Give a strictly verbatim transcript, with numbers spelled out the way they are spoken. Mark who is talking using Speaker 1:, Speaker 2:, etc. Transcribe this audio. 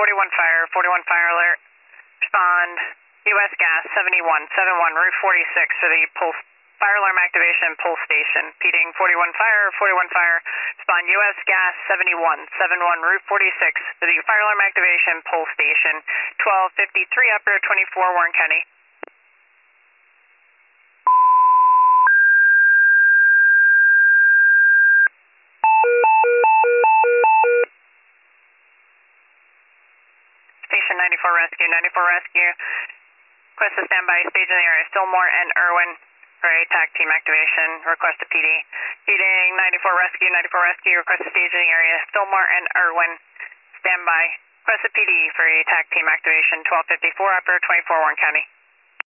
Speaker 1: forty-one fire, forty-one fire alert. Respond, U S gas seventy-one, seventy-one, Route forty-six for the pulse, fire alarm activation, pulse station. Repeating, forty-one fire, forty-one fire. Respond, U S gas seventy-one, seventy-one, Route forty-six for the fire alarm activation, pulse station. twelve fifty-three upper, twenty-four, Warren County. Station ninety-four Rescue, ninety-four Rescue. Request to stand by, stage in the area. Stillmore and Irwin for a TAC team activation. Request to P D. Feeding ninety-four Rescue, ninety-four Rescue. Request to stage in the area. Stillmore and Irwin. Stand by. Request to P D for a TAC team activation. twelve fifty-four upper, twenty-four Warren County.